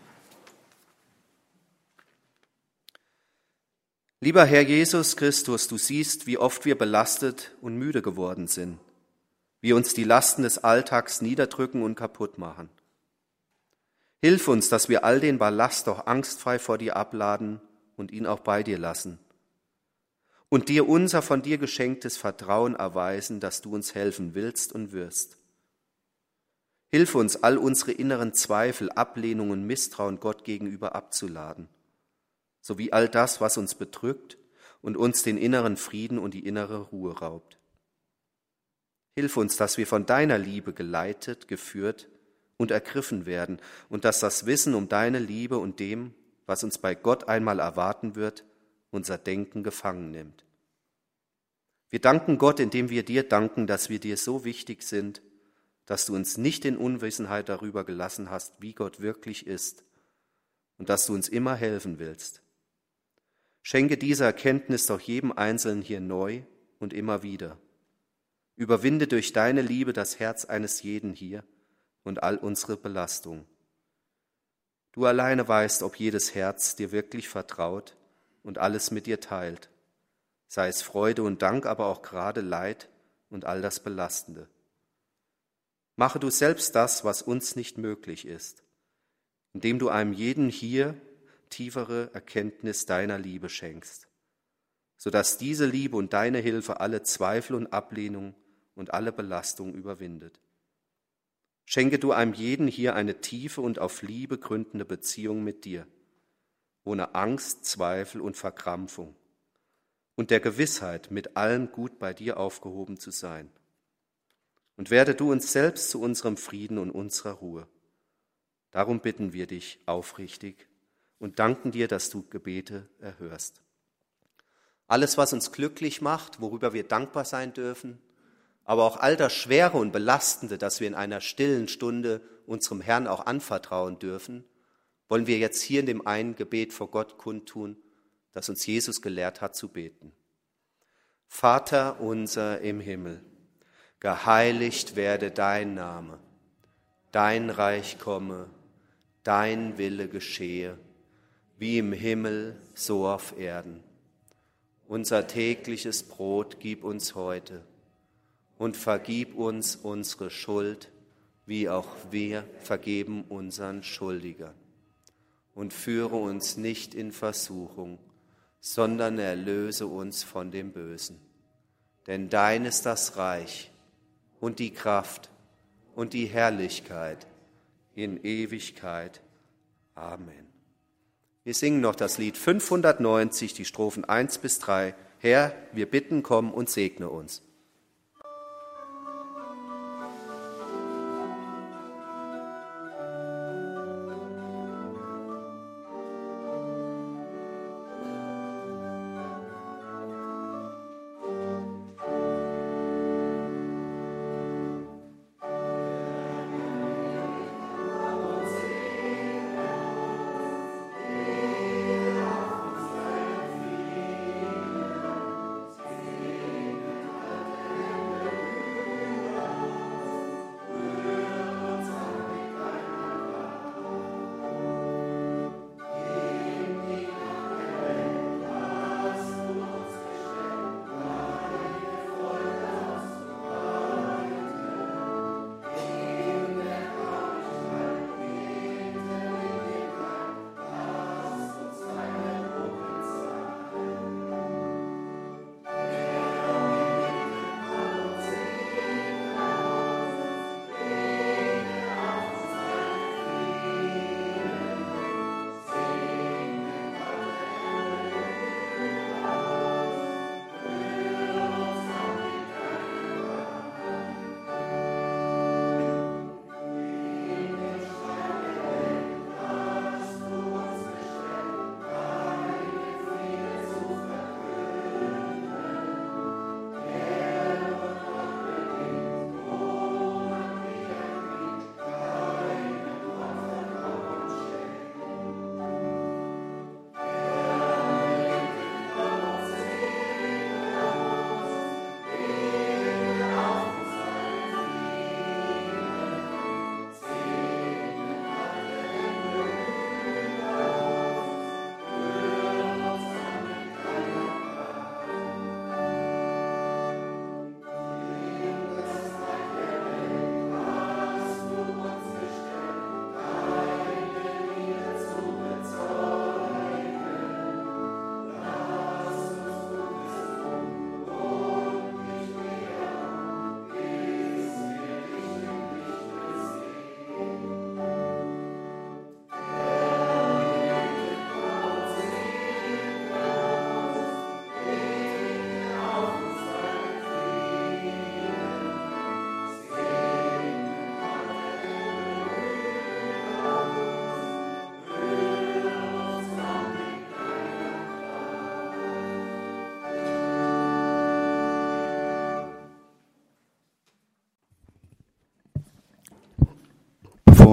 Lieber Herr Jesus Christus, du siehst, wie oft wir belastet und müde geworden sind, wie uns die Lasten des Alltags niederdrücken und kaputt machen. Hilf uns, dass wir all den Ballast doch angstfrei vor dir abladen und ihn auch bei dir lassen und dir unser von dir geschenktes Vertrauen erweisen, dass du uns helfen willst und wirst. Hilf uns, all unsere inneren Zweifel, Ablehnung und Misstrauen Gott gegenüber abzuladen, sowie all das, was uns bedrückt und uns den inneren Frieden und die innere Ruhe raubt. Hilf uns, dass wir von deiner Liebe geleitet, geführt und ergriffen werden und dass das Wissen um deine Liebe und dem, was uns bei Gott einmal erwarten wird, unser Denken gefangen nimmt. Wir danken Gott, indem wir dir danken, dass wir dir so wichtig sind, dass du uns nicht in Unwissenheit darüber gelassen hast, wie Gott wirklich ist und dass du uns immer helfen willst. Schenke diese Erkenntnis doch jedem Einzelnen hier neu und immer wieder. Überwinde durch deine Liebe das Herz eines jeden hier und all unsere Belastung. Du alleine weißt, ob jedes Herz dir wirklich vertraut und alles mit dir teilt, sei es Freude und Dank, aber auch gerade Leid und all das Belastende. Mache du selbst das, was uns nicht möglich ist, indem du einem jeden hier tiefere Erkenntnis deiner Liebe schenkst, sodass diese Liebe und deine Hilfe alle Zweifel und Ablehnung und alle Belastung überwindet. Schenke du einem jeden hier eine tiefe und auf Liebe gründende Beziehung mit dir, ohne Angst, Zweifel und Verkrampfung und der Gewissheit, mit allem gut bei dir aufgehoben zu sein. Und werde du uns selbst zu unserem Frieden und unserer Ruhe. Darum bitten wir dich aufrichtig und danken dir, dass du Gebete erhörst. Alles, was uns glücklich macht, worüber wir dankbar sein dürfen, aber auch all das Schwere und Belastende, das wir in einer stillen Stunde unserem Herrn auch anvertrauen dürfen, wollen wir jetzt hier in dem einen Gebet vor Gott kundtun, das uns Jesus gelehrt hat zu beten. Vater unser im Himmel, geheiligt werde dein Name, dein Reich komme, dein Wille geschehe, wie im Himmel, so auf Erden. Unser tägliches Brot gib uns heute und vergib uns unsere Schuld, wie auch wir vergeben unseren Schuldigern. Und führe uns nicht in Versuchung, sondern erlöse uns von dem Bösen. Denn dein ist das Reich und die Kraft und die Herrlichkeit in Ewigkeit. Amen. Wir singen noch das Lied 590, die Strophen 1 bis 3. Herr, wir bitten, komm und segne uns.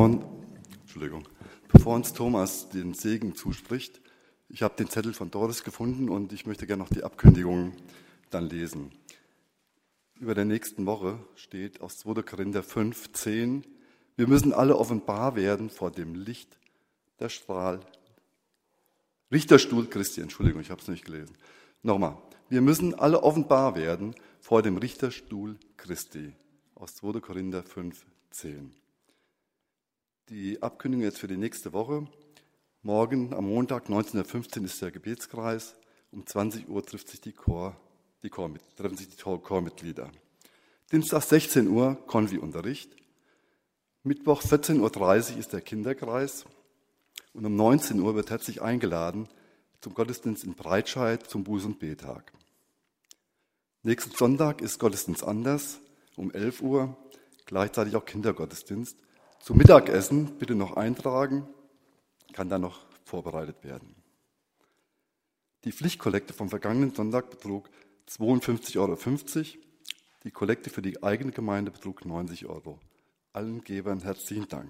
Bevor uns Thomas den Segen zuspricht, ich habe den Zettel von Doris gefunden und ich möchte gerne noch die Abkündigung dann lesen. Über der nächsten Woche steht aus 2. Korinther 5,10: Wir müssen alle offenbar werden vor dem Licht der Richterstuhl Christi. Entschuldigung, ich habe es nicht gelesen. Nochmal. Wir müssen alle offenbar werden vor dem Richterstuhl Christi. Aus 2. Korinther 5,10. Die Abkündigung jetzt für die nächste Woche. Morgen am Montag 19.15 Uhr ist der Gebetskreis. Um 20 Uhr treffen sich die Chormitglieder. Dienstag 16 Uhr Konfi-Unterricht. Mittwoch 14.30 Uhr ist der Kinderkreis. Und um 19 Uhr wird herzlich eingeladen zum Gottesdienst in Breitscheid zum Buß- und Bettag. Nächsten Sonntag ist Gottesdienst anders, um 11 Uhr, gleichzeitig auch Kindergottesdienst. Zum Mittagessen bitte noch eintragen, kann dann noch vorbereitet werden. Die Pflichtkollekte vom vergangenen Sonntag betrug 52,50 Euro. Die Kollekte für die eigene Gemeinde betrug 90 Euro. Allen Gebern herzlichen Dank.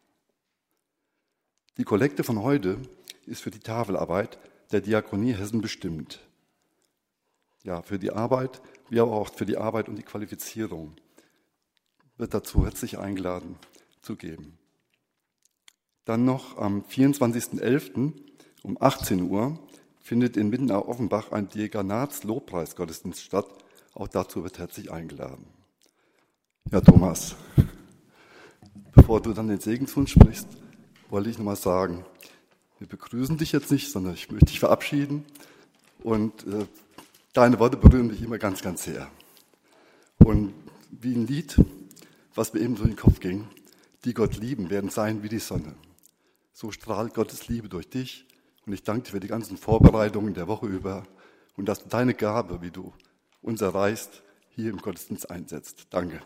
Die Kollekte von heute ist für die Tafelarbeit der Diakonie Hessen bestimmt. Ja, für die Arbeit, wie aber auch für die Arbeit und die Qualifizierung wird dazu herzlich eingeladen zu geben. Dann noch am 24.11. um 18 Uhr findet in Wittenau-Offenbach ein Dekanats-Lobpreisgottesdienst statt. Auch dazu wird herzlich eingeladen. Ja, Thomas, bevor du dann den Segenswunsch sprichst, wollte ich nochmal sagen, wir begrüßen dich jetzt nicht, sondern ich möchte dich verabschieden. Und deine Worte berühren mich immer ganz, ganz sehr. Und wie ein Lied, was mir eben so in den Kopf ging: Die Gott lieben, werden sein wie die Sonne. So strahlt Gottes Liebe durch dich. Und ich danke dir für die ganzen Vorbereitungen der Woche über und dass du deine Gabe, wie du uns erreichst, hier im Gottesdienst einsetzt. Danke.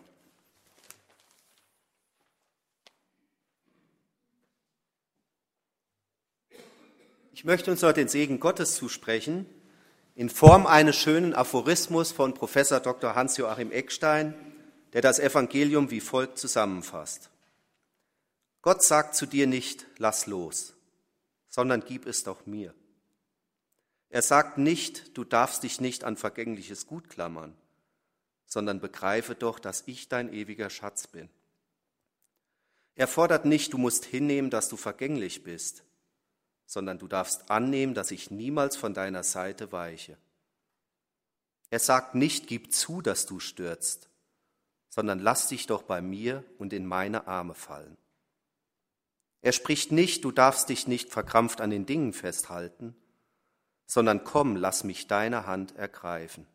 Ich möchte uns heute den Segen Gottes zusprechen, in Form eines schönen Aphorismus von Professor Dr. Hans-Joachim Eckstein, der das Evangelium wie folgt zusammenfasst. Gott sagt zu dir nicht, lass los, sondern gib es doch mir. Er sagt nicht, du darfst dich nicht an vergängliches Gut klammern, sondern begreife doch, dass ich dein ewiger Schatz bin. Er fordert nicht, du musst hinnehmen, dass du vergänglich bist, sondern du darfst annehmen, dass ich niemals von deiner Seite weiche. Er sagt nicht, gib zu, dass du stürzt, sondern lass dich doch bei mir und in meine Arme fallen. Er spricht nicht, du darfst dich nicht verkrampft an den Dingen festhalten, sondern komm, lass mich deine Hand ergreifen.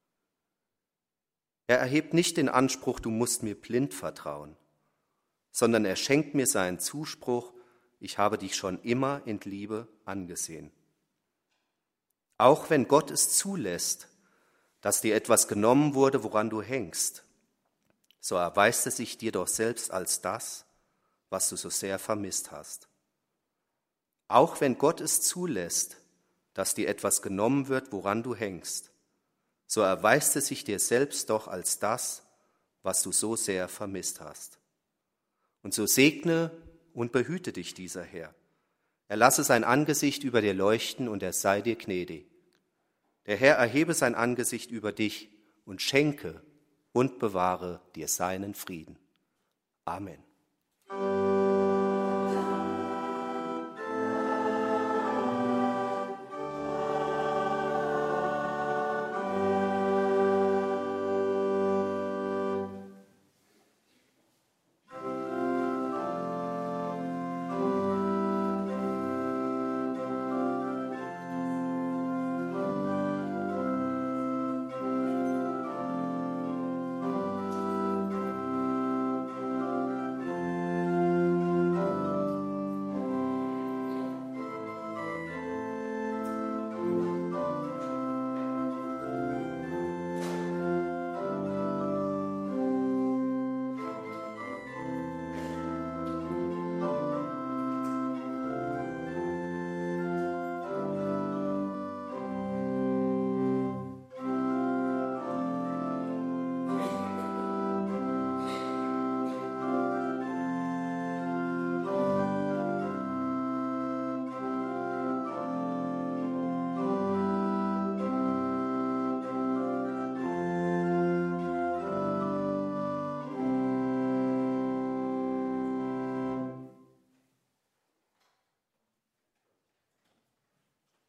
Er erhebt nicht den Anspruch, du musst mir blind vertrauen, sondern er schenkt mir seinen Zuspruch, ich habe dich schon immer in Liebe angesehen. Auch wenn Gott es zulässt, dass dir etwas genommen wurde, woran du hängst, so erweist es sich dir doch selbst als das, was du so sehr vermisst hast. Auch wenn Gott es zulässt, dass dir etwas genommen wird, woran du hängst, so erweist es sich dir selbst doch als das, was du so sehr vermisst hast. Und so segne und behüte dich dieser Herr. Er lasse sein Angesicht über dir leuchten und er sei dir gnädig. Der Herr erhebe sein Angesicht über dich und schenke und bewahre dir seinen Frieden. Amen.